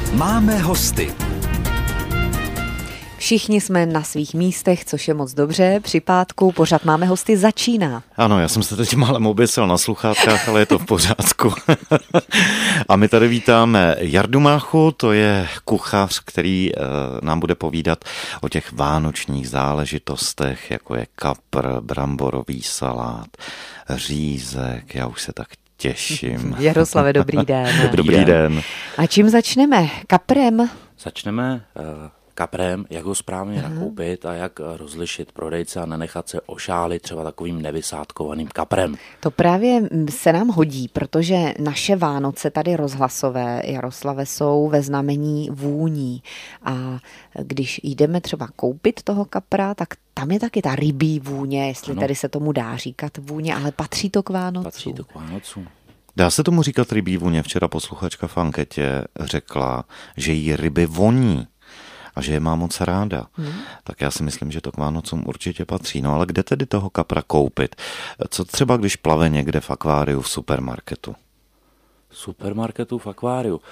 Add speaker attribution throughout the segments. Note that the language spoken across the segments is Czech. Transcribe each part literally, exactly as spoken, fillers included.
Speaker 1: Máme hosty.
Speaker 2: Všichni jsme na svých místech, což je moc dobře. Při pátku pořad Máme hosty začíná.
Speaker 3: Ano, já jsem se teď málem oběsil na sluchátkách, ale je to v pořádku. A my tady vítáme Jardu Máchu, to je kuchař, který nám bude povídat o těch vánočních záležitostech, jako je kapr, bramborový salát, řízek, já už se tak těším.
Speaker 2: Jaroslave, dobrý den.
Speaker 3: Dobrý den.
Speaker 2: A čím začneme? Kaprem?
Speaker 4: Začneme uh, kaprem, jak ho správně Aha. nakoupit a jak rozlišit prodejce a nenechat se ošálit třeba takovým nevysádkovaným kaprem.
Speaker 2: To právě se nám hodí, protože naše Vánoce tady rozhlasové, Jaroslave, jsou ve znamení vůní. A když jdeme třeba koupit toho kapra, tak tam je taky ta rybí vůně, jestli ano. tady se tomu dá říkat vůně, ale patří to k Vánocům.
Speaker 4: Patří to k Vánocům.
Speaker 3: Dá se tomu říkat rybí vůně? Včera posluchačka v anketě řekla, že jí ryby voní a že je má moc ráda. Hmm. Tak já si myslím, že to k Vánocům určitě patří. No ale kde tedy toho kapra koupit? Co třeba, když plave někde v akváriu v supermarketu?
Speaker 4: Supermarketu v akváriu.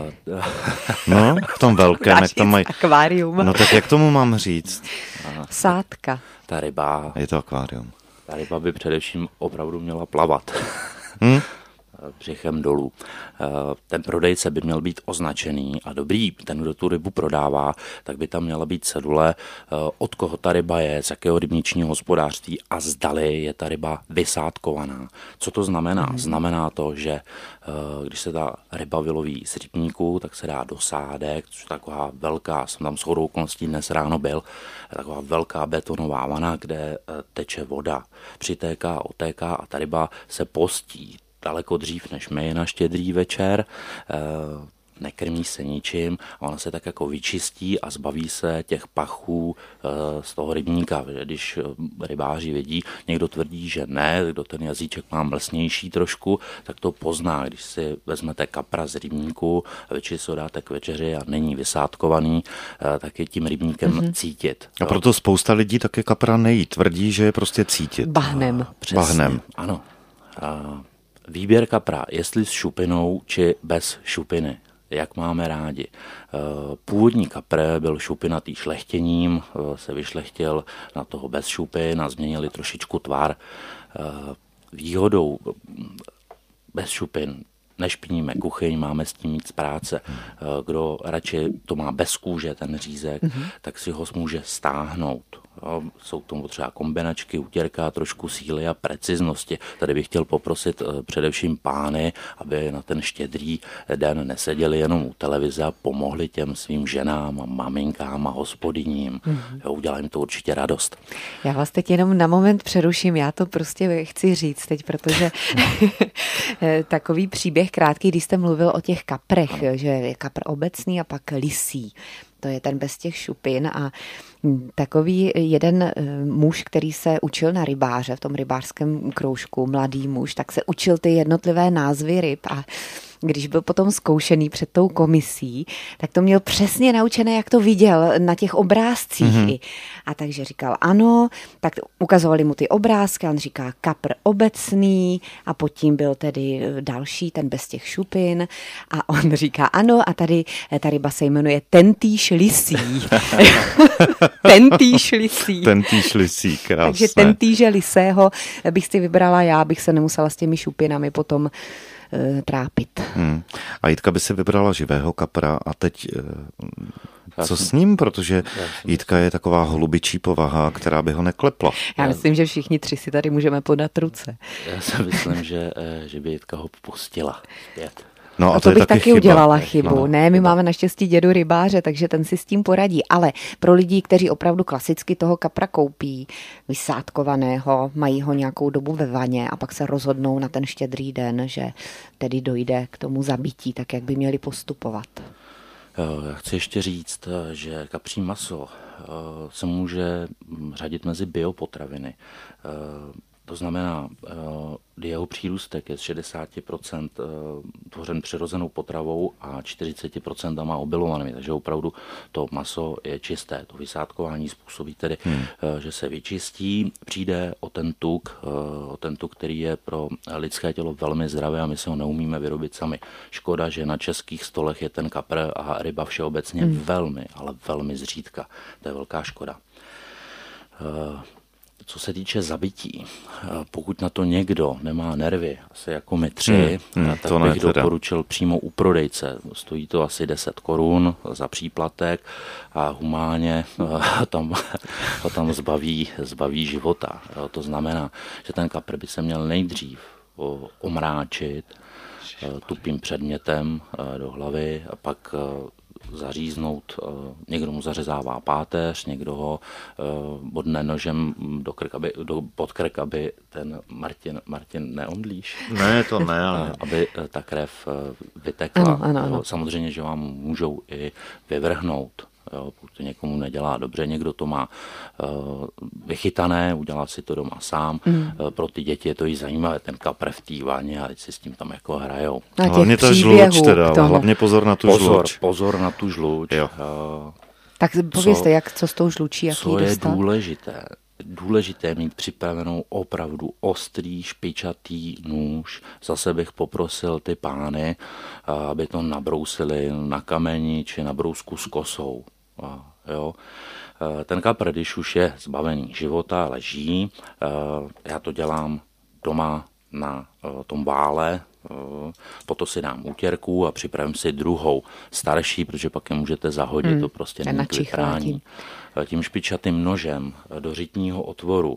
Speaker 3: No, v tom velkém, jak tam mají.
Speaker 2: Akvárium.
Speaker 3: No tak jak tomu mám říct?
Speaker 2: Sádka.
Speaker 4: Ta ryba.
Speaker 3: Je to akvárium.
Speaker 4: Ta ryba by především opravdu měla plavat.
Speaker 3: Hmm?
Speaker 4: Břichem dolů. Ten prodejce by měl být označený a dobrý, ten, kdo tu rybu prodává, tak by tam měla být cedule, od koho ta ryba je, z jakého rybničního hospodářství a zdali je ta ryba vysádkovaná. Co to znamená? Hmm. Znamená to, že když se ta ryba vyloví z rybníku, tak se dá do sádek, což je taková velká, jsem tam shodou okolností dnes ráno byl, taková velká betonová vana, kde teče voda, přitéká, otéká a ta ryba se postí daleko dřív než my na Štědrý večer, nekrmí se ničím a ona se tak jako vyčistí a zbaví se těch pachů z toho rybníka. Když rybáři vědí, někdo tvrdí, že ne, kdo ten jazyček má mlsnější trošku, tak to pozná. Když si vezmete kapra z rybníku a večer si ho dáte k večeři a není vysádkovaný, tak je tím rybníkem mm-hmm. cítit.
Speaker 3: A proto spousta lidí také kapra nejí. Tvrdí, že je prostě cítit.
Speaker 2: Bahnem.
Speaker 4: Přesně,
Speaker 3: Bahnem.
Speaker 4: Ano. A výběr kapra, jestli s šupinou či bez šupiny, jak máme rádi. Původní kapr byl šupinatý šlechtěním, se vyšlechtil na toho bez šupin a změnili trošičku tvar. Výhodou bez šupin nešpiníme kuchyň, máme s tím víc práce. Kdo radši to má bez kůže, ten řízek, mm-hmm. tak si ho může stáhnout. Jo, jsou k tomu třeba kombinačky, utěrka, trošku síly a preciznosti. Tady bych chtěl poprosit uh, především pány, aby na ten Štědrý den neseděli jenom u televize a pomohli těm svým ženám a maminkám a hospodyním. Mm-hmm. Jo, udělá jim to určitě radost.
Speaker 2: Já vás teď jenom na moment přeruším, já to prostě chci říct teď, protože takový příběh krátký, když jste mluvil o těch kaprech, ano. že je kapr obecný a pak lisý. To je ten bez těch šupin a takový jeden muž, který se učil na rybáře v tom rybářském kroužku, mladý muž, tak se učil ty jednotlivé názvy ryb a když byl potom zkoušený před tou komisí, tak to měl přesně naučené, jak to viděl na těch obrázcích. Mm-hmm. A takže říkal ano, tak ukazovali mu ty obrázky, on říká kapr obecný a pod tím byl tedy další, ten bez těch šupin a on říká ano a tady ta ryba se jmenuje tentýž lisý. tentýž lisý.
Speaker 3: Tentýž lisý, krásné.
Speaker 2: Takže tentýže lisého bych si vybrala já, abych se nemusela s těmi šupinami potom trápit. Hmm.
Speaker 3: A Jitka by si vybrala živého kapra a teď co s ním, protože Jitka je taková holubičí povaha, která by ho neklepla.
Speaker 2: Já myslím, že všichni tři si tady můžeme podat ruce.
Speaker 4: Já si myslím, že, že by Jitka ho pustila zpět.
Speaker 3: No
Speaker 2: a, a to, to bych taky, taky udělala
Speaker 3: chyba.
Speaker 2: chybu. No, ne, my chyba. Máme naštěstí dědu rybáře, takže ten si s tím poradí. Ale pro lidi, kteří opravdu klasicky toho kapra koupí, vysádkovaného, mají ho nějakou dobu ve vaně a pak se rozhodnou na ten Štědrý den, že tedy dojde k tomu zabití, tak jak by měli postupovat.
Speaker 4: Já chci ještě říct, že kapří maso se může řadit mezi biopotraviny. To znamená, jeho přírůstek je z šedesát procent tvořen přirozenou potravou a čtyřicet procent obilovanými, takže opravdu to maso je čisté. To vysádkování způsobí tedy, hmm. že se vyčistí, přijde o ten tuk, o ten tuk, který je pro lidské tělo velmi zdravé a my si ho neumíme vyrobit sami. Škoda, že na českých stolech je ten kapr a ryba všeobecně hmm. velmi, ale velmi zřídka. To je velká škoda. Co se týče zabití, pokud na to někdo nemá nervy, asi jako my tři, hmm, hmm, tak bych doporučil přímo u prodejce. Stojí to asi deset korun za příplatek a humánně tam, tam zbaví, zbaví života. To znamená, že ten kapr by se měl nejdřív omráčit tupým předmětem do hlavy a pak zaříznout, někdo mu zařezává páteř, někdo ho bodne nožem do krk, aby, do, pod krk, aby ten Martin, Martin neomdlíš.
Speaker 3: Ne, to ne, ale...
Speaker 4: Aby ta krev vytekla.
Speaker 2: Ano, ano, ano.
Speaker 4: Samozřejmě, že vám můžou i vyvrhnout. Jo, pokud to někomu nedělá dobře, někdo to má uh, vychytané, udělá si to doma sám. Mm. Uh, pro ty děti je to i zajímavé, ten kapr v té vaně a si s tím tam jako hrajou.
Speaker 3: Hlavně ta žluč teda, hlavně pozor na tu
Speaker 4: pozor,
Speaker 3: žluč.
Speaker 4: Pozor na tu žluč.
Speaker 3: Jo.
Speaker 2: Uh, tak povězte, jak, co s tou žlučí, jaký
Speaker 4: Co je
Speaker 2: dostat?
Speaker 4: důležité? Důležité mít připravenou opravdu ostrý, špičatý nůž. Zase bych poprosil ty pány, aby to nabrousili na kameni či na brousku s kosou. Jo. Ten kapr, když už je zbavený života, leží, já to dělám doma na tom vále, potom si dám útěrku a připravím si druhou starší, protože pak je můžete zahodit, hmm. to prostě není k vyprání. Tím špičatým nožem do řitního otvoru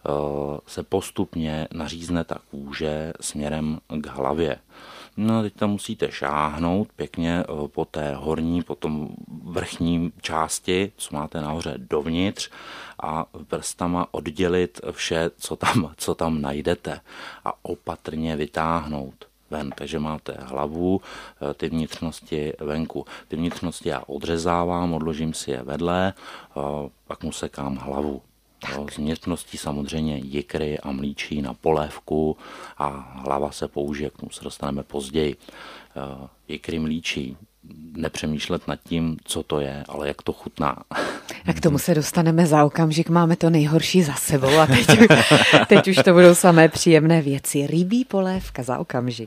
Speaker 4: se postupně nařízne ta kůže směrem k hlavě. No, teď tam musíte šáhnout pěkně po té horní, po tom vrchní části, co máte nahoře dovnitř a prstama oddělit vše, co tam, co tam najdete a opatrně vytáhnout ven. Takže máte hlavu, ty vnitřnosti venku. Ty vnitřnosti já odřezávám, odložím si je vedle, pak mu sekám hlavu. Jo, z vnitřností samozřejmě jikry a mlíčí na polévku a hlava se použije, k tomu se dostaneme později. Jikry mlíčí, nepřemýšlet nad tím, co to je, ale jak to chutná.
Speaker 2: A k tomu se dostaneme za okamžik, máme to nejhorší za sebou a teď, teď už to budou samé příjemné věci. Rybí polévka za okamžik.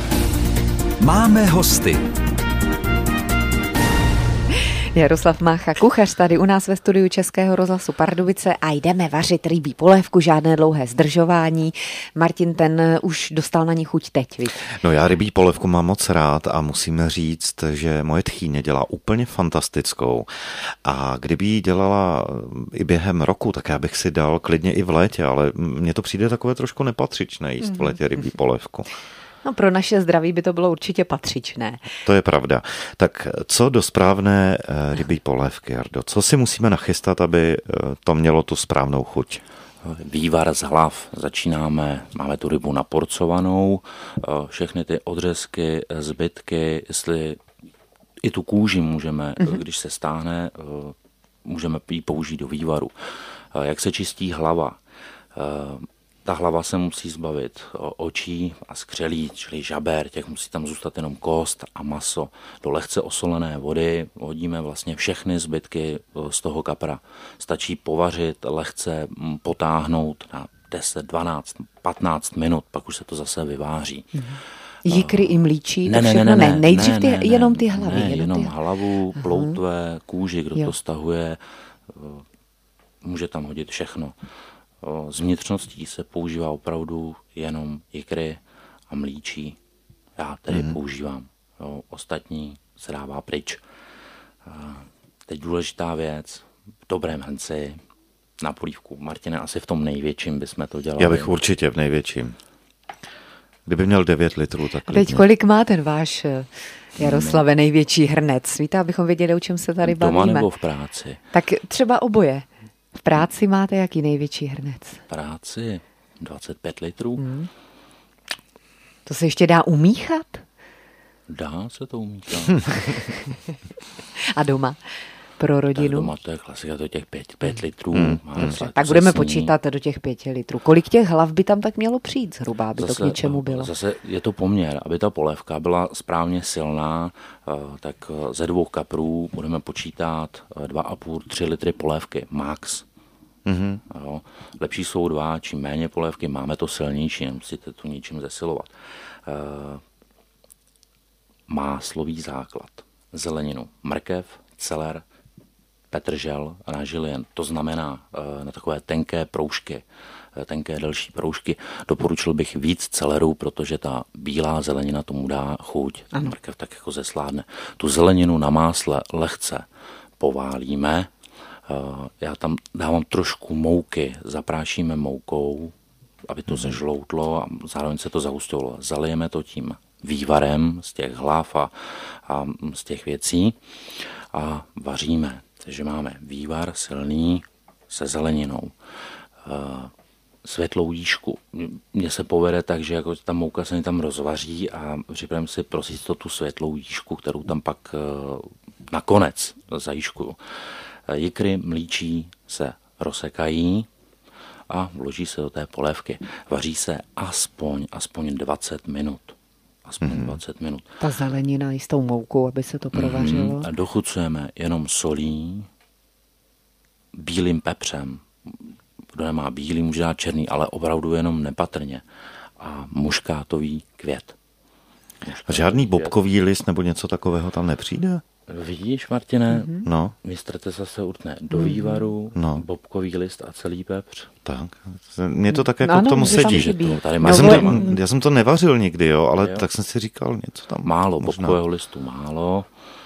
Speaker 1: Máme hosty.
Speaker 2: Jaroslav Mácha, kuchař tady u nás ve studiu Českého rozhlasu Pardubice a jdeme vařit rybí polévku, žádné dlouhé zdržování. Martin, ten už dostal na ní chuť teď, viď?
Speaker 3: No já rybí polévku mám moc rád a musím říct, že moje tchýně dělá úplně fantastickou a kdyby ji dělala i během roku, tak já bych si dal klidně i v létě, ale mně to přijde takové trošku nepatřičné jíst v létě rybí polévku.
Speaker 2: No pro naše zdraví by to bylo určitě patřičné.
Speaker 3: To je pravda. Tak co do správné rybí polévky, Jardo? Co si musíme nachystat, aby to mělo tu správnou chuť?
Speaker 4: Vývar z hlav. Začínáme, máme tu rybu naporcovanou, všechny ty odřezky, zbytky, jestli i tu kůži můžeme, mm-hmm. když se stáhne, můžeme ji použít do vývaru. Jak se čistí hlava? Ta hlava se musí zbavit očí a skřelí, čili žaber, těch musí tam zůstat jenom kost a maso. Do lehce osolené vody hodíme vlastně všechny zbytky z toho kapra. Stačí povařit, lehce potáhnout na deset, dvanáct, patnáct minut, pak už se to zase vyváří.
Speaker 2: Mhm. Jikry i mlíčí,
Speaker 4: ne,
Speaker 2: to
Speaker 4: ne,
Speaker 2: všechno
Speaker 4: ne, ne,
Speaker 2: ne. Nejdřív ty,
Speaker 4: ne, ne,
Speaker 2: jenom ty hlavy.
Speaker 4: Ne,
Speaker 2: jenom,
Speaker 4: jenom
Speaker 2: ty...
Speaker 4: hlavu, ploutve, kůži, kdo
Speaker 2: jo.
Speaker 4: to stahuje, může tam hodit všechno. Z vnitřností se používá opravdu jenom jikry a mlíčí. Já tedy mm. používám. Jo, ostatní se dává pryč. Teď důležitá věc. V dobrém hrnci na polívku. Martine, asi v tom největším bychom to dělali.
Speaker 3: Já bych určitě v největším. Kdyby měl devět litrů, tak klidně.
Speaker 2: Teď kolik má ten váš, Jaroslave, největší hrnec? Víte, abychom věděli, o čem se tady
Speaker 4: Doma
Speaker 2: bavíme.
Speaker 4: nebo v práci?
Speaker 2: Tak třeba oboje. V práci máte jaký největší hrnec?
Speaker 4: V práci dvacet pět litrů. Hmm.
Speaker 2: To se ještě dá umíchat?
Speaker 4: Dá se to umíchat.
Speaker 2: A doma? pro rodinu?
Speaker 4: Tak doma to je klasika, do těch pět, pět litrů.
Speaker 3: Hmm.
Speaker 2: Dobře, tak budeme počítat do těch pěti litrů. Kolik těch hlav by tam tak mělo přijít zhruba, aby
Speaker 4: zase,
Speaker 2: to k něčemu bylo?
Speaker 4: Zase je to poměr, aby ta polévka byla správně silná, tak ze dvou kaprů budeme počítat dva a půl, tři litry polévky, max. Mm-hmm. Jo. Lepší jsou dva, čím méně polévky, máme to silnější, nemusíte tu ničím zesilovat. E, máslový základ, zeleninu, mrkev, celer, petržel a nažilien, to znamená e, na takové tenké proužky, e, tenké delší proužky. Doporučil bych víc celeru, protože ta bílá zelenina tomu dá chuť, ano. Mrkev tak jako zesládne. Tu zeleninu na másle lehce poválíme. Já tam dávám trošku mouky, zaprášíme moukou, aby to zežloutlo a zároveň se to zahustovalo. Zalijeme to tím vývarem z těch hlav a, a z těch věcí a vaříme. Takže máme vývar silný se zeleninou. Světlou jížku. Mně se povede tak, že jako ta mouka se mi tam rozvaří a připravím si prosít to tu světlou jížku, kterou tam pak nakonec zajížkuju. Jikry mlíčí se rozsekají a vloží se do té polévky. Vaří se aspoň, aspoň dvacet minut. Aspoň mm-hmm. dvacet minut.
Speaker 2: Ta zelenina i s tou moukou, aby se to provařilo.
Speaker 4: Mm-hmm. A dochucujeme jenom solí, bílým pepřem. Kdo nemá bílý, může dát černý, ale opravdu jenom nepatrně. A muškátový květ. Muškátový
Speaker 3: A žádný
Speaker 4: květ.
Speaker 3: bobkový list nebo něco takového tam nepřijde?
Speaker 4: Vidíš, Martine,
Speaker 3: mm-hmm. no.
Speaker 4: mistrete zase utne do vývaru,
Speaker 3: no.
Speaker 4: bobkový list a celý pepř.
Speaker 3: Tak, mně to tak jako
Speaker 2: ano,
Speaker 3: k tomu sedí.
Speaker 4: Že to tady
Speaker 3: já, jsem
Speaker 4: to,
Speaker 3: já jsem to nevařil nikdy, jo, ale
Speaker 4: jo.
Speaker 3: tak jsem si říkal něco tam.
Speaker 4: Málo,
Speaker 3: možná.
Speaker 4: bobkového listu málo,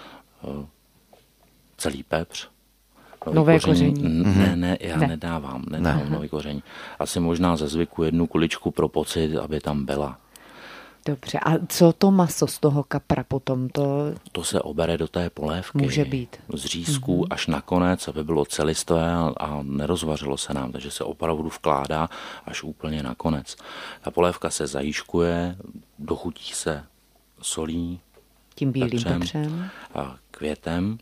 Speaker 4: celý pepř.
Speaker 2: Nové koření. koření.
Speaker 4: Ne, ne, já ne. nedávám, nedávám ne. nový koření. Asi možná ze zvyku jednu kuličku pro pocit, aby tam byla.
Speaker 2: Dobře, a co to maso z toho kapra potom? To,
Speaker 4: to se obere do té polévky.
Speaker 2: Může být.
Speaker 4: Z řízků mm-hmm. až nakonec, aby bylo celistvé a, a nerozvařilo se nám, takže se opravdu vkládá až úplně nakonec. Ta polévka se zajížkuje, dochutí se solí,
Speaker 2: tím bílým
Speaker 4: pepřem,
Speaker 2: pepřem
Speaker 4: a květem.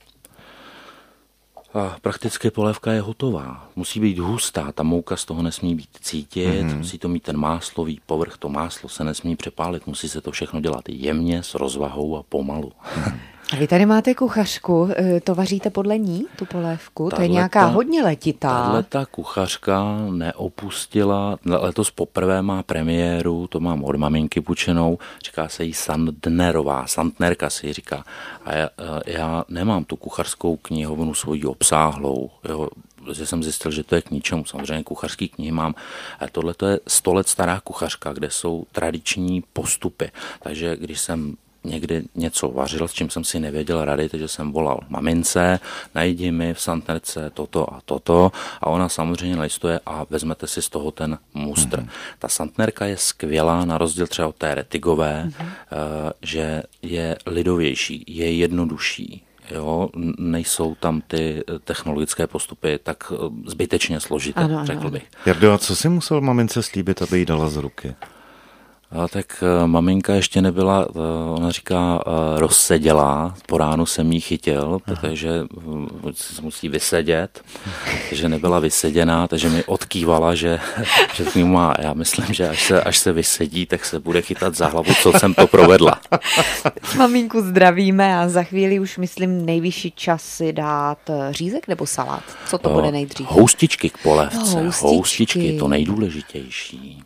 Speaker 4: A prakticky polévka je hotová. Musí být hustá, ta mouka z toho nesmí být cítit, mm-hmm. musí to mít ten máslový povrch, to máslo se nesmí přepálit, musí se to všechno dělat jemně, s rozvahou a pomalu.
Speaker 2: A vy tady máte kuchařku, to vaříte podle ní, tu polévku? Tato, to je nějaká hodně letitá.
Speaker 4: Tahleta kuchařka neopustila, letos poprvé má premiéru, to mám od maminky půjčenou, říká se jí Sandnerová, Sandnerka si ji říká. A já, já nemám tu kuchařskou knihovnu svoji obsáhlou, jo, že jsem zjistil, že to je k ničemu. Samozřejmě kuchařský knihy mám. A tohle to je sto let stará kuchařka, kde jsou tradiční postupy. Takže když jsem někdy něco vařil, s čím jsem si nevěděl rady, takže jsem volal mamince, najdi mi v Sandnerce toto a toto a ona samozřejmě listuje a vezmete si z toho ten mustr. Mm-hmm. Ta Sandnerka je skvělá, na rozdíl třeba od té Retigové, mm-hmm. uh, že je lidovější, je jednodušší. Jo, nejsou tam ty technologické postupy tak zbytečně složité, ano, řekl bych.
Speaker 3: Jardo, a co si musel mamince slíbit, aby jí dala z ruky?
Speaker 4: A tak maminka ještě nebyla, ona říká, rozsedělá, po ránu jsem jí chytil, protože se musí vysedět, takže nebyla vyseděná, takže mi odkývala, že, že k ní má. Já myslím, že až se, až se vysedí, tak se bude chytat za hlavu, co jsem to provedla.
Speaker 2: Maminku zdravíme a za chvíli už myslím nejvyšší čas si dát řízek nebo salát. Co to bude nejdřív?
Speaker 4: Houstičky k polévce, houstičky,
Speaker 2: houstičky
Speaker 4: to nejdůležitější.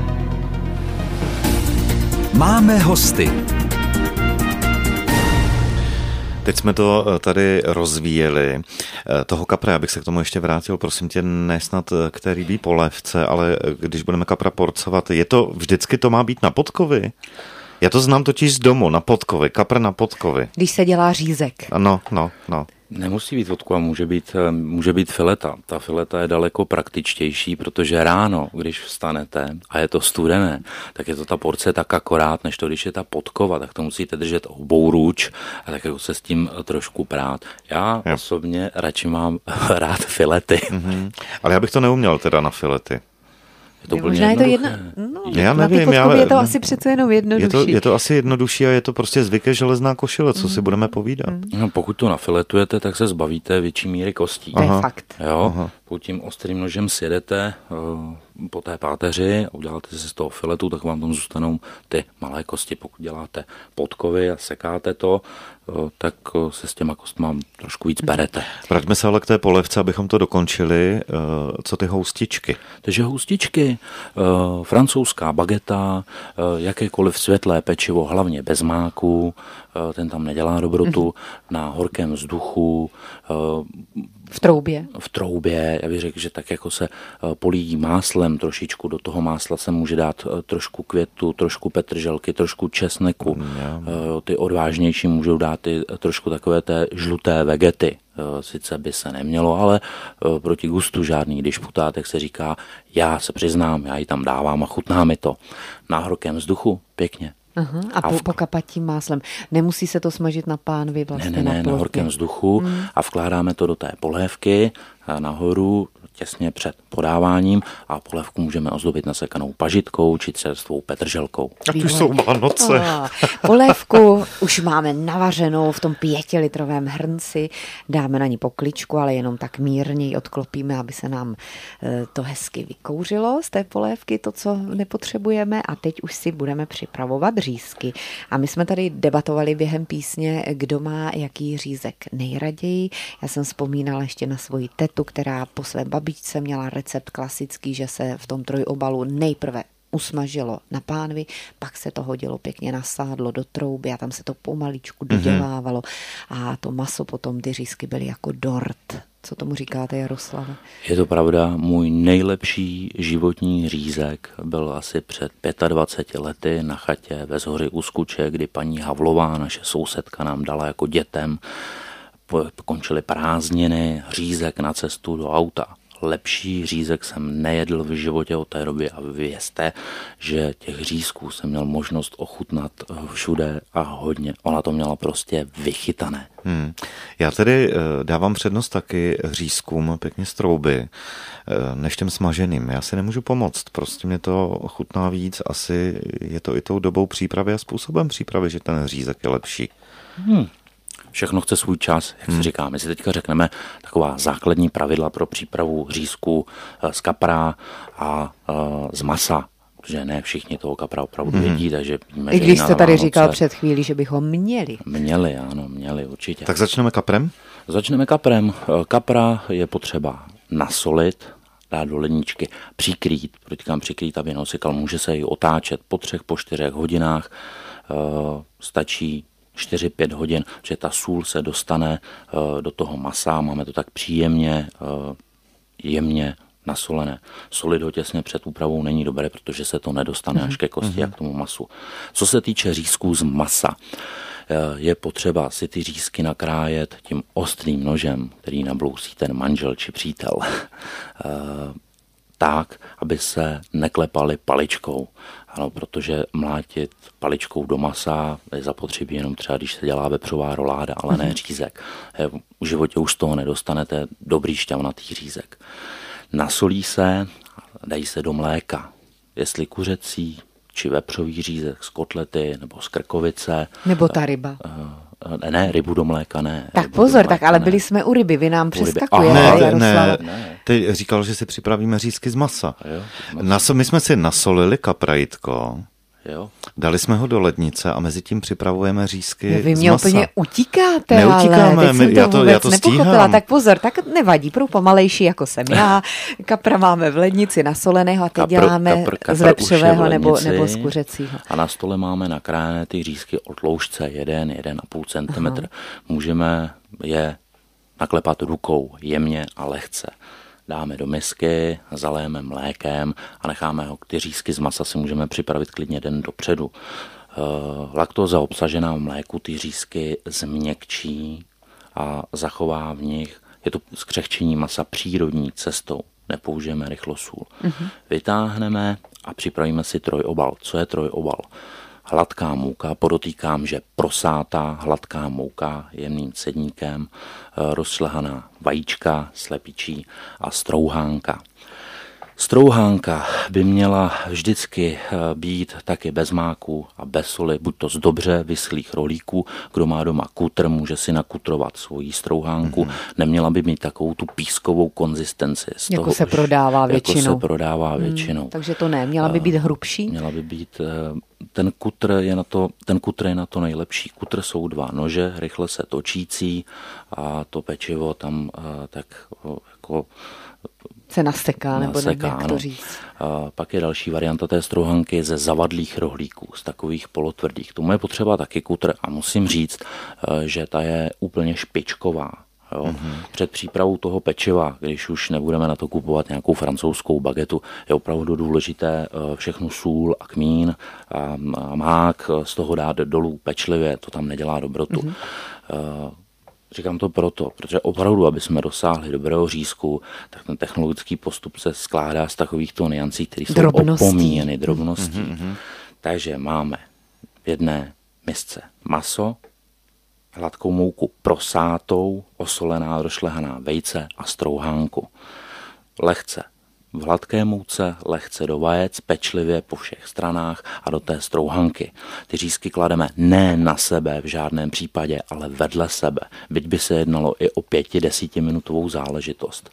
Speaker 1: Máme hosty.
Speaker 3: Teď jsme to tady rozvíjeli. Toho kapra, abych se k tomu ještě vrátil, prosím tě, ne snad k té rybí polévce, ale když budeme kapra porcovat, je to, vždycky to má být na podkovy? Já to znám totiž z domu, na podkovy, kapr na podkovy.
Speaker 2: Když se dělá řízek.
Speaker 3: No, no, no.
Speaker 4: Nemusí být vodkova, může být, může být fileta. Ta fileta je daleko praktičtější, protože ráno, když vstanete a je to studené, tak je to ta porce tak akorát, než to, když je ta podkova, tak to musíte držet obou ruč a tak jako se s tím trošku prát. Já jo. osobně radši mám rád filety.
Speaker 3: Mm-hmm. Ale já bych to neuměl teda na filety.
Speaker 4: Je to
Speaker 2: je
Speaker 4: úplně
Speaker 2: možná je to
Speaker 4: jednoduché.
Speaker 2: jedna, no,
Speaker 3: Já
Speaker 2: na
Speaker 3: nevím,
Speaker 2: ty
Speaker 3: já-
Speaker 2: podkovy je to asi přece jenom jednodušší.
Speaker 3: Je to, je to asi jednodušší a je to prostě zvyk je železná košile, co si budeme povídat.
Speaker 4: No, pokud to nafiletujete, tak se zbavíte větší míry kostí.
Speaker 2: To je
Speaker 3: Aha.
Speaker 2: fakt.
Speaker 4: Jo,
Speaker 3: Aha.
Speaker 4: pokud tím ostrým nožem sjedete uh, po té páteři a uděláte si z toho filetu, tak vám tam zůstanou ty malé kosti. Pokud děláte podkovy a sekáte to, uh, tak uh, se s těma kostma trošku víc perete.
Speaker 3: Vraťme se ale k té polévce, abychom to dokončili. Uh, co ty houstičky?
Speaker 4: Takže houstičky, uh, francouzská bageta, uh, jakékoliv světlé pečivo, hlavně bez máku, uh, ten tam nedělá dobrotu, na horkém vzduchu, uh,
Speaker 2: V troubě.
Speaker 4: v troubě, já bych řekl, že tak jako se uh, políjí máslem trošičku, do toho másla se může dát uh, trošku květu, trošku petrželky, trošku česneku. Uh, ty odvážnější můžou dát i trošku takové té žluté vegety. Uh, sice by se nemělo, ale uh, proti gustu žádný. Když putá, tak se říká, já se přiznám, já ji tam dávám a chutná mi to. Na horkém vzduchu, pěkně.
Speaker 2: Aha, a,
Speaker 4: A
Speaker 2: po,
Speaker 4: v-
Speaker 2: pokapat tím máslem. Nemusí se to smažit na pánvi vlastně
Speaker 4: Ne, ne, ne, na
Speaker 2: polově.
Speaker 4: horkém vzduchu mm. a vkládáme to do té polévky a nahoru těsně před podáváním a polévku můžeme ozdobit nasekanou pažitkou či čerstvou petrželkou.
Speaker 3: Ať už jsou Vánoce.
Speaker 2: Oh, polévku už máme navařenou v tom pětilitrovém hrnci, dáme na ní pokličku, ale jenom tak mírně ji odklopíme, aby se nám eh, to hezky vykouřilo z té polévky, to, co nepotřebujeme, a teď už si budeme připravovat řízky. A my jsme tady debatovali během písně, kdo má jaký řízek nejraději. Já jsem vzpomínala ještě na svoji tetu, která po své babičce měla recept klasický, že se v tom trojobalu nejprve usmažilo na pánvi, pak se to hodilo pěkně na sádlo do trouby a tam se to pomaličku dodělávalo a to maso potom, ty řízky byly jako dort. Co tomu říkáte, Jaroslave?
Speaker 4: Je to pravda, můj nejlepší životní řízek byl asi před dvaceti pěti lety na chatě ve Zhoři u Skuče, kdy paní Havlová, naše sousedka, nám dala jako dětem, končily prázdniny, řízek na cestu do auta. Lepší řízek jsem nejedl v životě od té doby a vězte, že těch řízků jsem měl možnost ochutnat všude a hodně. Ona to měla prostě vychytané.
Speaker 3: Hmm. Já tedy dávám přednost taky řízkům pěkně z trouby, než těm smaženým. Já si nemůžu pomoct, prostě mě to chutná víc. Asi je to i tou dobou přípravy a způsobem přípravy, že ten řízek je lepší.
Speaker 4: Hmm. Všechno chce svůj čas, jak se říká. My si teďka řekneme taková základní pravidla pro přípravu řízků z kapra a z masa, protože ne všichni toho kapra opravdu vědí, takže víme,
Speaker 2: I
Speaker 4: že
Speaker 2: když
Speaker 4: na
Speaker 2: jste tady
Speaker 4: Vánoce
Speaker 2: říkal před chvílí, že bychom měli.
Speaker 4: Měli, ano, měli určitě.
Speaker 3: Tak začneme kaprem?
Speaker 4: Začneme kaprem. Kapra je potřeba nasolit, dát do ledničky, přikrýt, proč říkám přikrýt, aby nosikal, může se ji otáčet po třech, po čtyřech hodinách, stačí čtyři pět hodin, že ta sůl se dostane uh, do toho masa, máme to tak příjemně, uh, jemně nasolené. Solit ho těsně před úpravou není dobré, protože se to nedostane až ke kosti a k tomu masu. Co se týče řízků z masa, uh, je potřeba si ty řízky nakrájet tím ostrým nožem, který nablousí ten manžel či přítel, uh, tak, aby se neklepaly paličkou. Ano, protože mlátit paličkou do masa je zapotřebí jenom třeba, když se dělá vepřová roláda, ale ne řízek. V životě už z toho nedostanete dobrý šťavnatý řízek. Nasolí se, dají se do mléka. Jestli kuřecí či vepřový řízek z kotlety nebo z krkovice.
Speaker 2: Nebo ta ryba.
Speaker 4: Ne, ne, rybu do mléka ne.
Speaker 2: Tak
Speaker 4: rybu
Speaker 2: pozor,
Speaker 4: do
Speaker 2: tak
Speaker 4: mléka
Speaker 2: ale
Speaker 4: ne.
Speaker 2: byli jsme u ryby, vy nám
Speaker 4: ryby.
Speaker 2: přeskakuje,
Speaker 4: Aha,
Speaker 3: Ne,
Speaker 2: Jaroslave.
Speaker 3: ne, ty říkal, že si připravíme řízky z masa.
Speaker 4: Jo,
Speaker 3: Nas, my jsme si nasolili kaprajitko,
Speaker 4: jo.
Speaker 3: dali jsme ho do lednice a mezi tím připravujeme řízky
Speaker 2: Vy
Speaker 3: z
Speaker 2: mě
Speaker 3: masa.
Speaker 2: úplně utíkáte,
Speaker 3: Neutíkáme,
Speaker 2: ale teď
Speaker 3: my-
Speaker 2: jsem to
Speaker 3: já to-
Speaker 2: vůbec
Speaker 3: já to
Speaker 2: nepochopila.
Speaker 3: stíhám.
Speaker 2: Tak pozor, tak nevadí, pro pomalejší jako jsem já. Kapra máme v lednici nasoleného a teď
Speaker 4: Kapr-
Speaker 2: děláme
Speaker 4: kapr- kapr
Speaker 2: z
Speaker 4: už je v
Speaker 2: vepřového nebo,
Speaker 4: lednici.
Speaker 2: nebo z kuřecího.
Speaker 4: A na stole máme nakrájené ty řízky od loušce jeden, jeden a půl centimetr. Můžeme je naklepat rukou jemně a lehce. Dáme do misky, zaléjeme mlékem a necháme ho, ty řízky z masa si můžeme připravit klidně den dopředu. Laktóza obsažená v mléku ty řízky změkčí a zachová v nich, je to skřehčení masa přírodní cestou, nepoužijeme rychlosůl. Mm-hmm. Vytáhneme a připravíme si trojobal. Co je trojobal? Hladká mouka, podotýkám, že prosátá hladká mouka jemným cedníkem, rozšlehaná vajíčka, slepičí a strouhánka. Strouhánka by měla vždycky být taky bez máku a bez soli, buď to z dobře vyschlých rohlíků. Kdo má doma kutr, může si nakutrovat svoji strouhánku. Mm-hmm. Neměla by mít takovou tu pískovou konzistenci. Z
Speaker 2: jako
Speaker 4: toho,
Speaker 2: se prodává většinou.
Speaker 4: Jako se prodává většinou. Hmm,
Speaker 2: takže to ne, měla by být hrubší?
Speaker 4: Měla by být, ten kutr je na to, ten kutr je na to nejlepší. Kutr jsou dva nože, rychle se točící a to pečivo tam tak jako
Speaker 2: se naseká, nebo nevím, jak to říct.
Speaker 4: A pak je další varianta té strouhanky ze zavadlých rohlíků, z takových polotvrdých. Tomu je potřeba taky kutr a musím říct, že ta je úplně špičková. Jo. Mm-hmm. Před přípravou toho pečiva, když už nebudeme na to kupovat nějakou francouzskou bagetu, je opravdu důležité všechnu sůl a kmín a mák z toho dát dolů pečlivě, to tam nedělá dobrotu. Mm-hmm. Říkám to proto, protože opravdu, aby jsme dosáhli dobrého řízku, tak ten technologický postup se skládá z takovýchto niancí, které jsou drobností. opomíjeny drobností. Mm-hmm. Takže máme v jedné misce maso, hladkou mouku prosátou, osolená, rozšlehaná vejce a strouhánku. Lehce v hladké mouce, lehce do vajec, pečlivě po všech stranách a do té strouhanky. Ty řízky klademe ne na sebe v žádném případě, ale vedle sebe, byť by se jednalo i o pěti, desetiminutovou záležitost.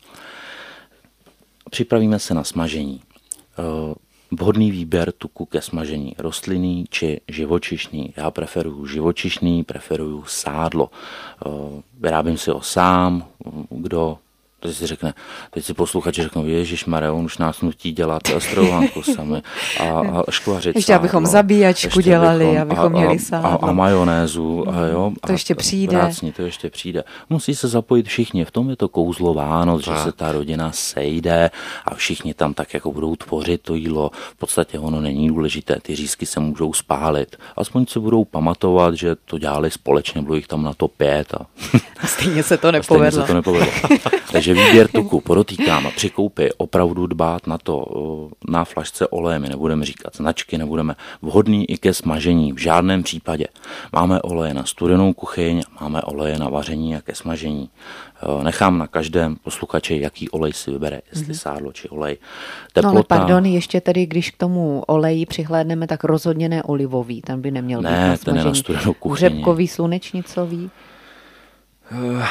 Speaker 4: Připravíme se na smažení. Vhodný výběr tuku ke smažení, rostlinný či živočišný. Já preferuju živočišný, preferuju sádlo. Vyrábím si ho sám, kdo teď si řekne, teď si posluchači řeknou, ježišmarja, on už nás nutí dělat strouhánku sami a, a škvařit
Speaker 2: ještě sádlo. Abychom zabíjačku ještě dělali, bychom, abychom a, měli sádlo.
Speaker 4: A, a majonézu. A jo,
Speaker 2: to ještě přijde.
Speaker 4: Vrácní, to ještě přijde. Musí se zapojit všichni, v tom je to kouzlo Vánoc, že se ta rodina sejde a všichni tam tak jako budou tvořit to jídlo. V podstatě ono není důležité, ty řízky se můžou spálit. Aspoň se budou pamatovat, že to dělali společně, bylo jich tam na to pět. A,
Speaker 2: a stejně se to nepovedlo.
Speaker 4: Stejně se to nepovedlo. Takže výběr tuku, podotýkám, při koupi opravdu dbát na to, na flašce oleje, my nebudeme říkat značky, nebudeme vhodný i ke smažení, v žádném případě. Máme oleje na studenou kuchyň, máme oleje na vaření a ke smažení. Nechám na každém posluchači, jaký olej si vybere, jestli mm-hmm. sádlo či olej. Teplota...
Speaker 2: No ale pardon, ještě tedy, když k tomu oleji přihlédneme, tak rozhodně ne olivový, ten by neměl
Speaker 4: ne,
Speaker 2: být na smažení.
Speaker 4: Ne, ten je na studenou kuchyni.
Speaker 2: Řepkový, slunečnicový. Uh...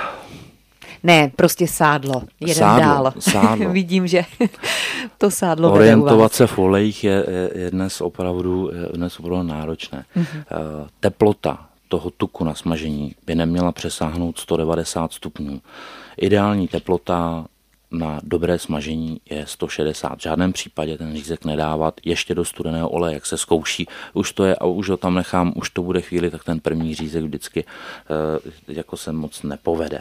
Speaker 2: Ne, prostě sádlo. Jeden
Speaker 4: sádlo,
Speaker 2: dál.
Speaker 4: Sádlo.
Speaker 2: Vidím, že to sádlo
Speaker 4: orientovat se v olejích je, je dnes opravdu, je dnes opravdu náročné. Mm-hmm. Teplota toho tuku na smažení by neměla přesáhnout sto devadesát stupňů. Ideální teplota na dobré smažení je sto šedesát. V žádném případě ten řízek nedávat ještě do studeného oleje, jak se zkouší. Už to je a už ho tam nechám, už to bude chvíli, tak ten první řízek vždycky jako se moc nepovede.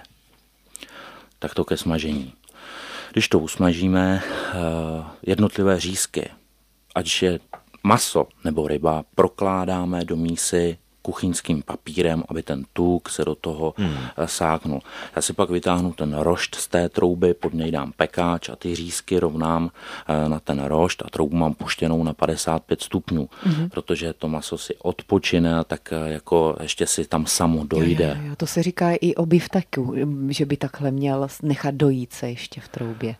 Speaker 4: Tak to ke smažení. Když to usmažíme, jednotlivé řízky, ať je maso nebo ryba, prokládáme do mísy kuchyňským papírem, aby ten tuk se do toho hmm. sáknul. Já si pak vytáhnu ten rošt z té trouby, pod něj dám pekáč a ty řízky rovnám na ten rošt a troubu mám puštěnou na padesát pět stupňů, hmm. protože to maso si odpočine, tak jako ještě si tam samo dojde.
Speaker 2: Jo, jo, jo, to se říká i o bifteku, že by takhle měl nechat dojít se ještě v troubě.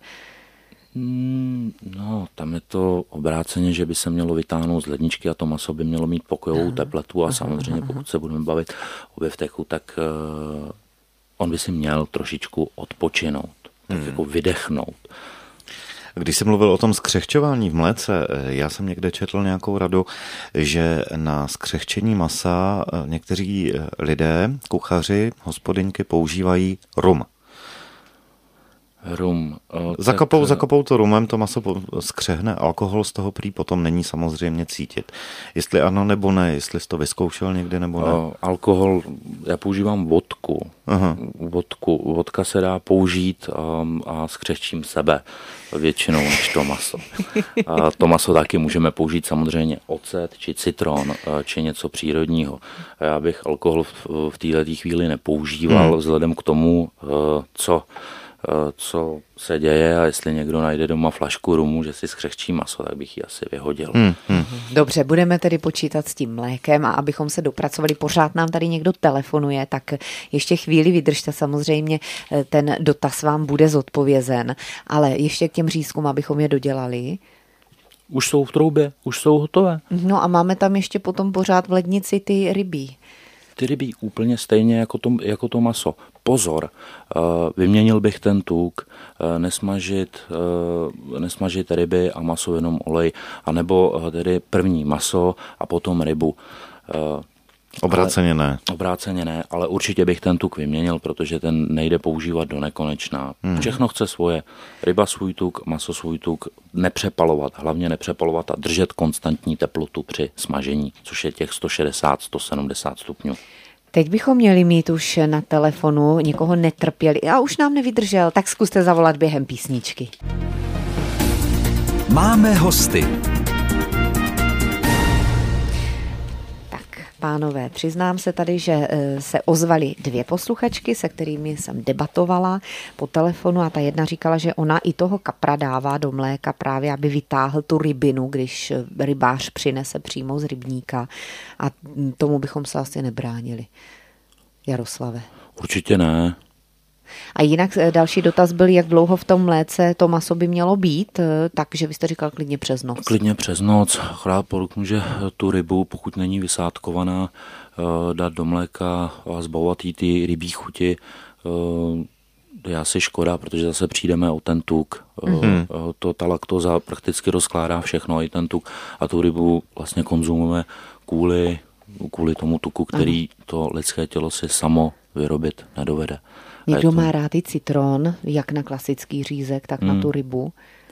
Speaker 4: No, tam je to obráceně, že by se mělo vytáhnout z ledničky a to maso by mělo mít pokojovou tepletu a samozřejmě pokud se budeme bavit o bifteku, tak uh, on by si měl trošičku odpočinout, tak hmm. jako vydechnout.
Speaker 3: Když jsem mluvil o tom skřehčování v mléce, já jsem někde četl nějakou radu, že na skřehčení masa někteří lidé, kuchaři, hospodyňky používají rum.
Speaker 4: Rum. O,
Speaker 3: zakopou,
Speaker 4: tak...
Speaker 3: zakopou to rumem, to maso skřehne, alkohol z toho prý potom není samozřejmě cítit. Jestli ano nebo ne, jestli jsi to vyzkoušel někdy nebo ne.
Speaker 4: O, alkohol, já používám vodku. Aha. Vodku. Vodka se dá použít um, a skřehčím sebe většinou než to maso. A to maso taky můžeme použít samozřejmě ocet, či citron, či něco přírodního. Já bych alkohol v, v této chvíli nepoužíval hmm. vzhledem k tomu, co co se děje a jestli někdo najde doma flašku rumu, že si skřehčí maso, tak bych ji asi vyhodil.
Speaker 3: Hmm, hmm.
Speaker 2: Dobře, budeme tedy počítat s tím mlékem a abychom se dopracovali, pořád nám tady někdo telefonuje, tak ještě chvíli vydržte, samozřejmě ten dotaz vám bude zodpovězen, ale ještě k těm řízkům, abychom je dodělali.
Speaker 4: Už jsou v troubě, už jsou hotové.
Speaker 2: No a máme tam ještě potom pořád v lednici ty ryby.
Speaker 4: Ty ryby úplně stejně jako to, jako to maso. Pozor, vyměnil bych ten tuk, nesmažit, nesmažit ryby a maso v jenom olej, anebo tedy první maso a potom rybu.
Speaker 3: Obráceně ne.
Speaker 4: Obráceně ne, ale určitě bych ten tuk vyměnil, protože ten nejde používat do nekonečna. Hmm. Všechno chce svoje. Ryba svůj tuk, maso svůj tuk, nepřepalovat, hlavně nepřepalovat a držet konstantní teplotu při smažení, což je těch sto šedesát až sto sedmdesát stupňů.
Speaker 2: Teď bychom měli mít už na telefonu někoho netrpěli a už nám nevydržel, tak zkuste zavolat během písničky.
Speaker 1: Máme hosty.
Speaker 2: Pánové, přiznám se tady, že se ozvaly dvě posluchačky, se kterými jsem debatovala po telefonu a ta jedna říkala, že ona i toho kapra dává do mléka právě, aby vytáhl tu rybinu, když rybář přinese přímo z rybníka a tomu bychom se asi nebránili. Jaroslave.
Speaker 4: Určitě ne.
Speaker 2: A jinak další dotaz byl, jak dlouho v tom mléce to maso by mělo být, takže vy jste říkal klidně přes noc.
Speaker 4: Klidně přes noc. Rád podotknu, že tu rybu, pokud není vysádkovaná, dát do mléka a zbavovat jí ty rybí chuti, je asi škoda, protože zase přijdeme o ten tuk. Mm-hmm. To, ta laktóza prakticky rozkládá všechno, i ten tuk a tu rybu vlastně konzumujeme kvůli, kvůli tomu tuku, který ano. to lidské tělo si samo vyrobit nedovede.
Speaker 2: Někdo má rád i citron, jak na klasický řízek, tak hmm. na tu rybu.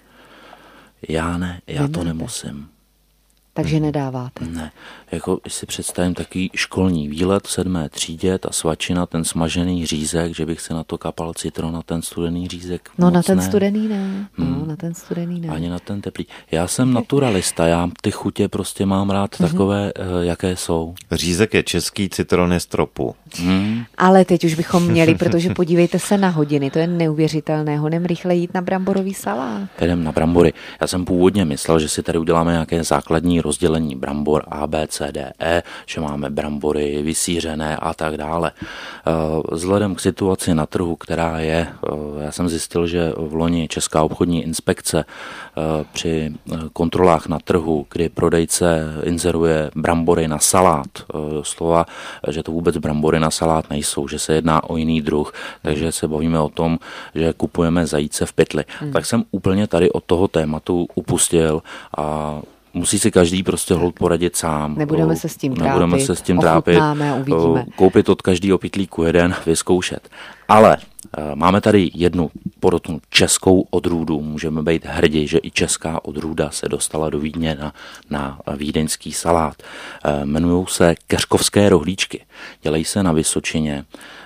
Speaker 4: Já ne, já Nemáte. to nemusím.
Speaker 2: Takže hmm. nedáváte?
Speaker 4: Ne, jako si představím takový školní výlet v sedmé třídě, ta svačina, ten smažený řízek, že bych si na to kapal citron na ten studený řízek.
Speaker 2: No
Speaker 4: moc
Speaker 2: na ten
Speaker 4: ne.
Speaker 2: studený ne,
Speaker 4: Hmm.
Speaker 2: no na ten studený ne.
Speaker 4: Ani na ten teplý. Já jsem naturalista, já ty chutě prostě mám rád hmm. takové, jaké jsou.
Speaker 3: Řízek je český, citron je z tropu.
Speaker 4: Hmm.
Speaker 2: Ale teď už bychom měli, protože podívejte se na hodiny, to je neuvěřitelné, honem rychle jít na bramborový salát.
Speaker 4: Jdem na brambory. Já jsem původně myslel, že si tady uděláme nějaké základní rozdělení brambor A, B, C, D, E, že máme brambory vysířené a tak dále. Vzhledem k situaci na trhu, která je, já jsem zjistil, že v loni Česká obchodní inspekce při kontrolách na trhu, kdy prodejce inzeruje brambory na salát, slova, že to vůbec brambory na salát nejsou, že se jedná o jiný druh, takže se bavíme o tom, že kupujeme zajíce v pytli. Hmm. Tak jsem úplně tady od toho tématu upustil a musí si každý prostě holt poradit sám.
Speaker 2: Nebudeme se s tím trápit.
Speaker 4: Nebudeme se s tím trápit.
Speaker 2: Uvidíme.
Speaker 4: Koupit od každého pytlíku jeden, vyzkoušet. Ale máme tady jednu porotnu českou odrůdu. Můžeme být hrdí, že i česká odrůda se dostala do Vídně na, na vídeňský salát. Jmenují se keřkovské rohlíčky. Dělají se na Vysočině.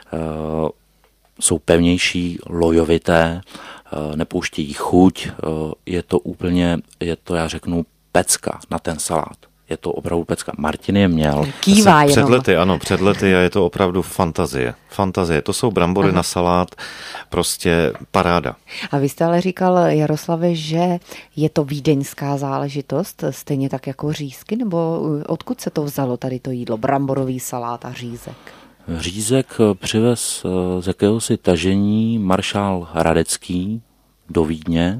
Speaker 4: Jsou pevnější, lojovité, nepouštějí chuť. Je to úplně, je to, já řeknu, pecka na ten salát. Je to opravdu pecka. Martin je měl.
Speaker 2: Kývá jenom.
Speaker 3: Před lety, ano, před lety a je to opravdu fantazie. Fantazie. To jsou brambory Aha. na salát, prostě paráda.
Speaker 2: A vy jste ale říkal, Jaroslave, že je to vídeňská záležitost, stejně tak jako řízky, nebo odkud se to vzalo tady to jídlo, bramborový salát a řízek?
Speaker 4: Řízek přivez z jakéhosi tažení maršál Radecký do Vídně,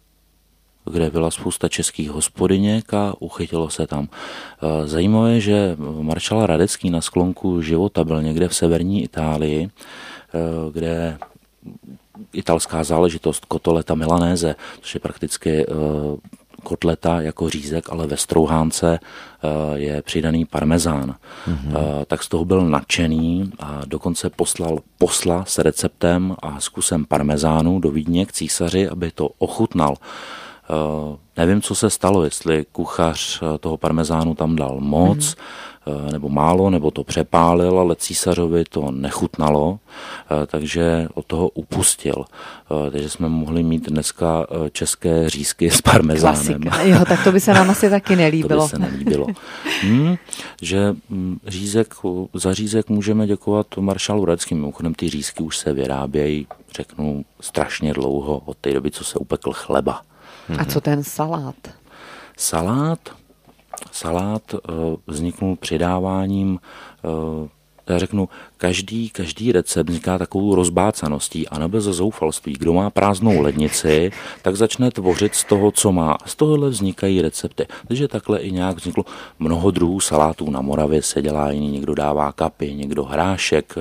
Speaker 4: kde byla spousta českých hospodyněk a uchytilo se tam. Zajímavé je, že maršál Radecký na sklonku života byl někde v severní Itálii, kde italská záležitost kotoleta milanese, což je prakticky kotleta jako řízek, ale ve strouhánce je přidaný parmezán. Mm-hmm. Tak z toho byl nadšený a dokonce poslal posla s receptem a s kusem parmezánu do Vídně k císaři, aby to ochutnal. Nevím, co se stalo, jestli kuchař toho parmezánu tam dal moc, mm. nebo málo, nebo to přepálil, ale císařovi to nechutnalo, takže od toho upustil. Takže jsme mohli mít dneska české řízky s parmezánem.
Speaker 2: Klasika. Jo, tak to by se nám asi taky nelíbilo.
Speaker 4: To by se nelíbilo. Hmm, že řízek, za řízek můžeme děkovat maršalu Radeckým. Mimochodem ty řízky už se vyrábějí, řeknu, strašně dlouho, od té doby, co se upekl chleba.
Speaker 2: A co ten salát?
Speaker 4: Salát, salát uh, vzniknul přidáváním, uh, já řeknu, každý, každý recept vzniká takovou rozbácaností a nebo ze zoufalství. Kdo má prázdnou lednici, tak začne tvořit z toho, co má. Z tohohle vznikají recepty. Takže takhle i nějak vzniklo mnoho druhů salátů. Na Moravě se dělá jiný, někdo dává kapy, někdo hrášek,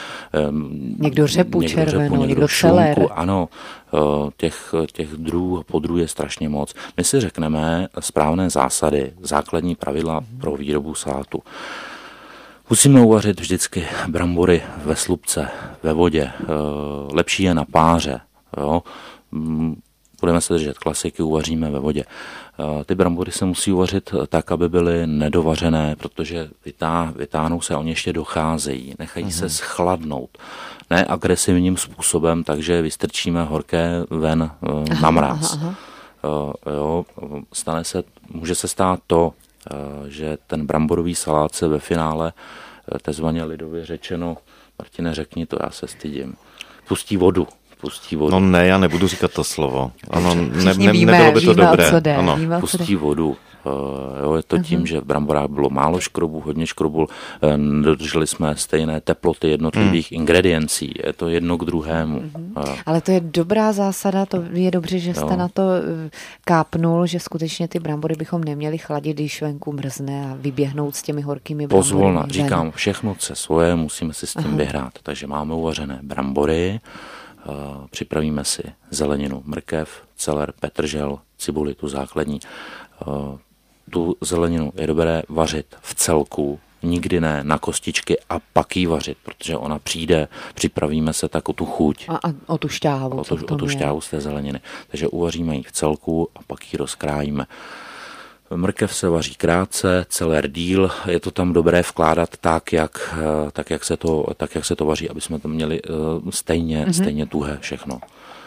Speaker 2: někdo řepu
Speaker 4: někdo
Speaker 2: červenou,
Speaker 4: řepu, někdo,
Speaker 2: někdo
Speaker 4: šunku.
Speaker 2: celer.
Speaker 4: Ano, těch, těch druhů podruhů je strašně moc. My si řekneme správné zásady, základní pravidla pro výrobu salátu. Musíme uvařit vždycky brambory ve slupce, ve vodě. Lepší je na páře. Jo? Budeme se držet klasiky, uvaříme ve vodě. Ty brambory se musí uvařit tak, aby byly nedovařené, protože vytá, vytáhnou se, oni ještě docházejí, nechají uh-huh. se schladnout. Ne agresivním způsobem, takže vystrčíme horké ven aha, na mráz. Aha, aha. Jo, stane se, může se stát to, že ten bramborový salát se ve finále, takzvaně lidově řečeno, Martine, řekni to, já se stydím, pustí vodu. Pustí vodu.
Speaker 3: No ne, já nebudu říkat to slovo. Ano, ne,
Speaker 2: ne,
Speaker 3: víme, nebylo by to
Speaker 2: víme,
Speaker 3: dobré.
Speaker 2: Co jde,
Speaker 3: ano.
Speaker 2: víme,
Speaker 4: Pustí vodu. Jo, je to uh-huh. tím, že v bramborách bylo málo škrobu, hodně škrobu, dodrželi jsme stejné teploty jednotlivých uh-huh. ingrediencí, je to jedno k druhému. Uh-huh.
Speaker 2: Ale to je dobrá zásada, to je dobře, že jste jo. na to kápnul, že skutečně ty brambory bychom neměli chladit, když venku mrzne a vyběhnout s těmi horkými brambory.
Speaker 4: Pozvolna, říkám, všechno chce svoje, musíme si s tím uh-huh. vyhrát, takže máme uvařené brambory, Uh, připravíme si zeleninu, mrkev, celer, petržel, cibuli, tu základní. Uh, tu zeleninu je dobré vařit v celku, nikdy ne na kostičky a pak ji vařit, protože ona přijde, připravíme se tak o tu chuť.
Speaker 2: A, a o tu šťávu.
Speaker 4: O tu, o tu šťávu z té zeleniny. Takže uvaříme ji v celku a pak ji rozkrájíme. Mrkev se vaří krátce, celer díl, je to tam dobré vkládat tak, jak, tak, jak, se, to, tak, jak se to vaří, aby jsme to měli stejně, mm-hmm. stejně tuhé všechno.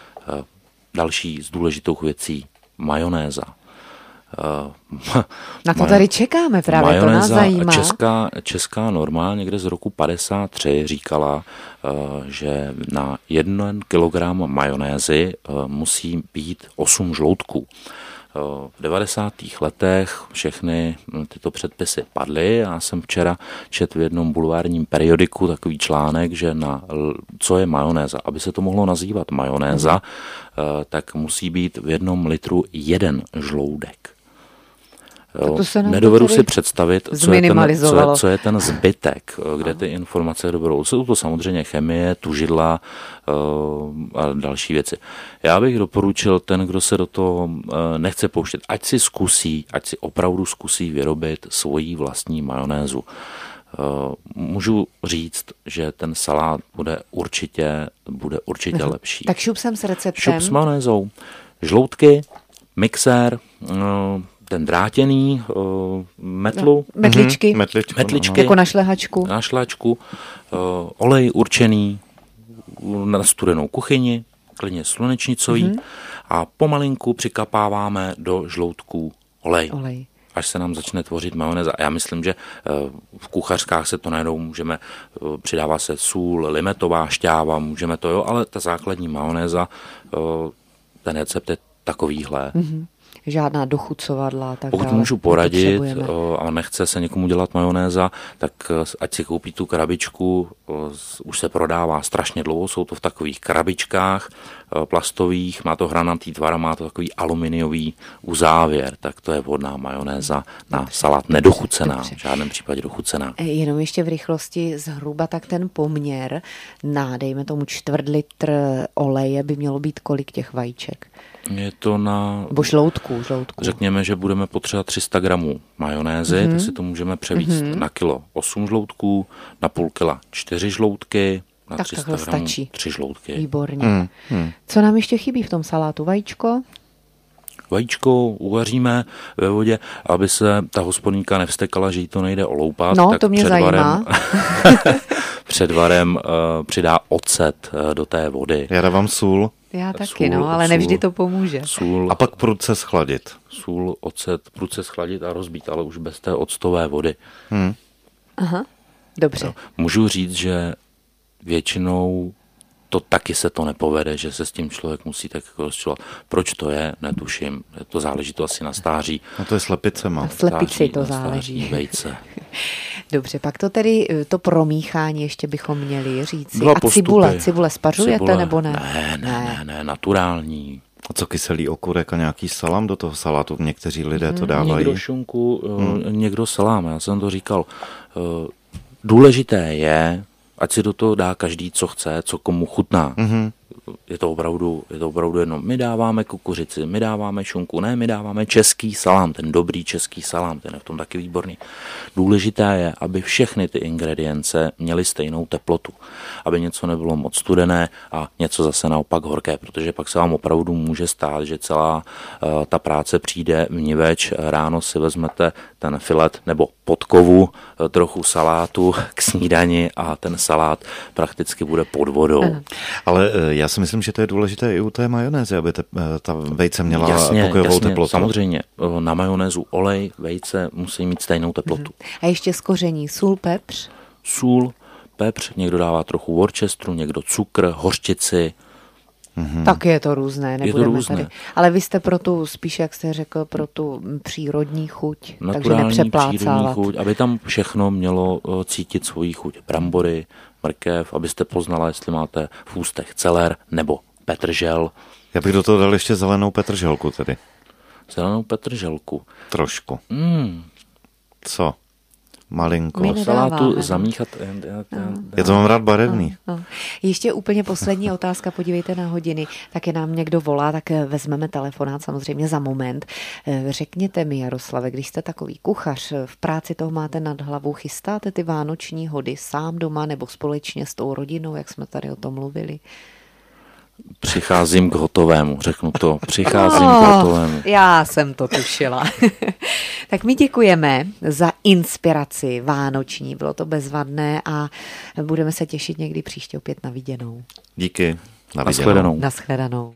Speaker 4: Další z důležitých věcí, majonéza.
Speaker 2: Na to tady čekáme právě, majonéza, to nás zajímá.
Speaker 4: Česká, česká norma někde z roku padesát tři říkala, že na jeden kilogram majonézy musí být osm žloutků. V devadesátých letech všechny tyto předpisy padly. Já jsem včera četl v jednom bulvárním periodiku takový článek, že na co je majonéza. Aby se to mohlo nazývat majonéza, tak musí být v jednom litru jeden žloudek. Nedovedu si představit, co je, ten, co, je, co je ten zbytek, kde ty informace dobrou. Jsou to samozřejmě chemie, tužidla uh, a další věci. Já bych doporučil ten, kdo se do toho uh, nechce pouštět, ať si zkusí, ať si opravdu zkusí vyrobit svoji vlastní majonézu. Uh, můžu říct, že ten salát bude určitě, bude určitě uh-huh. lepší.
Speaker 2: Tak šup sem s receptem.
Speaker 4: Šup s majonézou, žloutky, mixér, uh, ten drátěný uh, metlu.
Speaker 2: No, metličky.
Speaker 3: Mm-hmm. Metličku,
Speaker 4: metličky.
Speaker 2: Jako na šlehačku.
Speaker 4: Na šlehačku. Uh, olej určený na studenou kuchyni, klidně slunečnicový. Mm-hmm. A pomalinku přikapáváme do žloutků olej.
Speaker 2: olej.
Speaker 4: Až se nám začne tvořit majonéza. A já myslím, že uh, v kuchařkách se to najednou můžeme, uh, přidává se sůl, limetová šťáva, můžeme to, jo, ale ta základní majonéza, uh, ten recept je takovýhle. Mm-hmm.
Speaker 2: Žádná dochucovadla. Tak
Speaker 4: Pokud
Speaker 2: dále.
Speaker 4: můžu poradit a nechce se někomu dělat majonéza, tak ať si koupí tu krabičku, už se prodává strašně dlouho, jsou to v takových krabičkách plastových, má to hranatý tvar, má to takový aluminiový uzávěr, tak to je vhodná majonéza na dobře, salát nedochucená, dobře. V žádném případě dochucená.
Speaker 2: Jenom ještě v rychlosti zhruba tak ten poměr na, dejme tomu čtvrt litr oleje by mělo být kolik těch vajíček?
Speaker 4: Je to na...
Speaker 2: Bo žloutku, žloutku.
Speaker 4: Řekněme, že budeme potřebovat tři sta gramů majonézy, mm-hmm. tak si to můžeme převíct mm-hmm. na kilo osm žloutků, na půl kila čtyři žloutky, na
Speaker 2: tak
Speaker 4: tři sta gramů tři žloutky.
Speaker 2: Výborně. Mm, mm. Co nám ještě chybí v tom salátu? Vajíčko?
Speaker 4: Vajíčko uvaříme ve vodě, aby se ta hospodyňka nevstekala, že jí to nejde oloupat.
Speaker 2: No,
Speaker 4: tak
Speaker 2: to mě
Speaker 4: před
Speaker 2: zajímá.
Speaker 4: Varem, před varem uh, přidá ocet uh, do té vody.
Speaker 3: Já dávám sůl.
Speaker 2: Já taky,
Speaker 4: Sůl,
Speaker 2: no, ale
Speaker 4: sůl,
Speaker 2: nevždy to pomůže.
Speaker 4: Sůl,
Speaker 3: A pak prudce schladit.
Speaker 4: Sůl, ocet, prudce schladit a rozbít, ale už bez té octové vody.
Speaker 3: Hmm.
Speaker 2: Aha, dobře.
Speaker 4: No, můžu říct, že většinou to taky se to nepovede, že se s tím člověk musí tak jako rozčilovat. Proč to je, netuším. To záleží to asi na stáří.
Speaker 3: No to je slepicema.
Speaker 2: Na slepici to
Speaker 4: na
Speaker 2: záleží.
Speaker 4: stáří vejce.
Speaker 2: Dobře, pak to tedy, to promíchání ještě bychom měli říct.
Speaker 4: Dva
Speaker 2: A
Speaker 4: postupy.
Speaker 2: cibule, cibule spařujete
Speaker 4: Cibule,
Speaker 2: nebo ne?
Speaker 4: Ne, ne, ne, ne, naturální.
Speaker 3: A co kyselý okurek a nějaký salám do toho salátu? Někteří lidé to dávají.
Speaker 4: Někdo šunku, hmm. někdo salám, já jsem to říkal. Důležité je, ať si do toho dá každý, co chce, co komu chutná. Mm-hmm. Je to opravdu, je to opravdu jedno. My dáváme kukuřici, my dáváme šunku, ne, my dáváme český salám, ten dobrý český salám, ten je v tom taky výborný. Důležité je, aby všechny ty ingredience měly stejnou teplotu, aby něco nebylo moc studené a něco zase naopak horké, protože pak se vám opravdu může stát, že celá uh, ta práce přijde vniveč, ráno si vezmete ten filet nebo podkovu, uh, trochu salátu k snídani a ten salát prakticky bude pod vodou.
Speaker 3: Aha. Ale uh, já si myslím, že to je důležité i u té majonézy, aby te, ta vejce měla
Speaker 4: jasně,
Speaker 3: pokojovou
Speaker 4: jasně,
Speaker 3: teplotu.
Speaker 4: Samozřejmě, na majonézu olej, vejce musí mít stejnou teplotu.
Speaker 2: A ještě z koření sůl, pepř?
Speaker 4: Sůl, pepř, někdo dává trochu worcesteru, někdo cukr, hořčici.
Speaker 2: Mm-hmm. Tak je to různé, nebudeme
Speaker 4: je to různé.
Speaker 2: Tady. Ale vy jste pro tu, spíš jak jste řekl, pro tu přírodní chuť,
Speaker 4: naturální,
Speaker 2: takže nepřeplácávat.
Speaker 4: Chuť, aby tam všechno mělo cítit svoji chuť. Brambory, mrkev, abyste poznala, jestli máte v ústech celer nebo petržel.
Speaker 3: Já bych do toho dal ještě zelenou petrželku tedy.
Speaker 4: Zelenou petrželku.
Speaker 3: Trošku.
Speaker 4: Mm.
Speaker 3: Co? Malinko.
Speaker 2: My
Speaker 4: salátu zamíchat.
Speaker 2: No.
Speaker 3: Já to mám rád barevný.
Speaker 2: No, no. Ještě úplně poslední otázka, podívejte na hodiny, tak je nám někdo volá, tak vezmeme telefonát samozřejmě za moment. Řekněte mi, Jaroslave, když jste takový kuchař, v práci toho máte nad hlavou, chystáte ty vánoční hody sám doma nebo společně s tou rodinou, jak jsme tady o tom mluvili?
Speaker 4: Přicházím k hotovému, řeknu to. Přicházím
Speaker 2: oh,
Speaker 4: k hotovému.
Speaker 2: Já jsem to tušila. Tak my děkujeme za inspiraci vánoční, bylo to bezvadné a budeme se těšit někdy příště opět na viděnou.
Speaker 3: Díky.
Speaker 4: Na viděnou.
Speaker 2: Na shledanou.